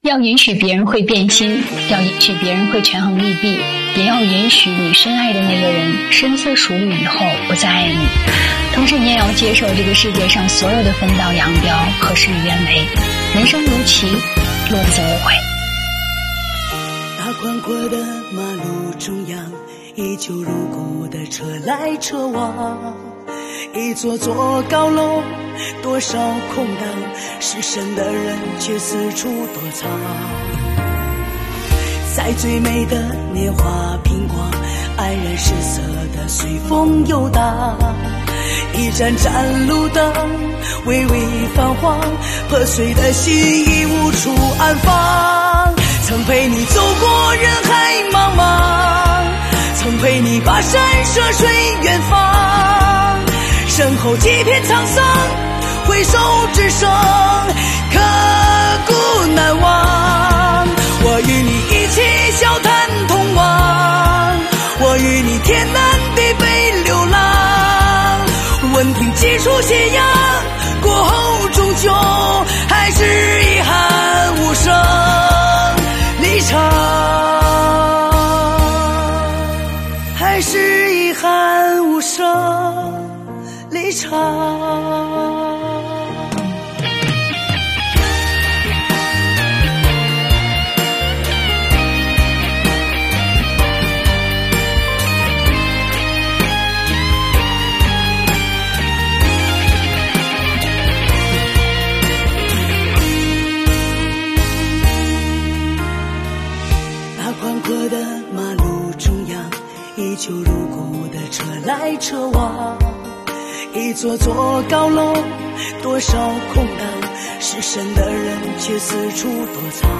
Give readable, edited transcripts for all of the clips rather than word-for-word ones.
要允许别人会变心，要允许别人会权衡利弊，也要允许你深爱的那个人深思熟虑以后不再爱你。同时你也要接受这个世界上所有的分道扬镳和事与愿违。人生如棋，落得则无悔。 大宽阔的马路中央，依旧如故的车来车往，一座座高楼，多少空荡，失神的人却四处躲藏。在最美的年华频光，黯然失色的随风游荡，一盏盏路灯微微泛黄，破碎的心已无处安放。曾陪你走过人海茫茫，曾陪你跋山涉水远方，身后几片沧桑，回首只剩刻骨难忘。我与你一起笑谈同往，我与你天南地北流浪，闻听几处斜阳，过后终究还是遗憾无声离场，还是遗憾无声离场。宽阔的马路中央，依旧如故的车来车往，一座座高楼，多少空荡，失神的人却四处躲藏。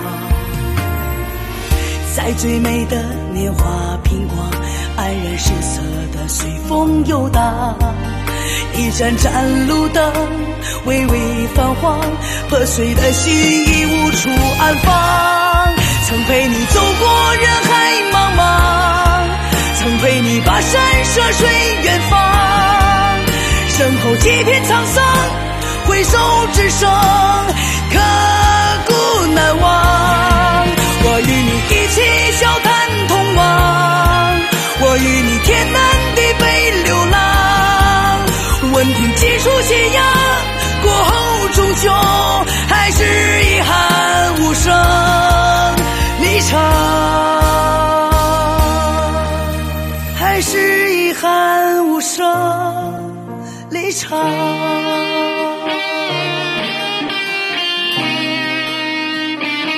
在最美的年华频光，黯然失色的随风游荡，一盏盏路灯微微泛黄，破碎的心已无处安放。曾陪你走过人海茫茫，曾陪你跋山涉水远方，身后几片沧桑，回首只剩刻骨难忘。我与你一起笑谈同往，我与你天南地北流浪，闻听几处斜阳，过后终究还是遗憾无声离场，还是遗憾无声离场。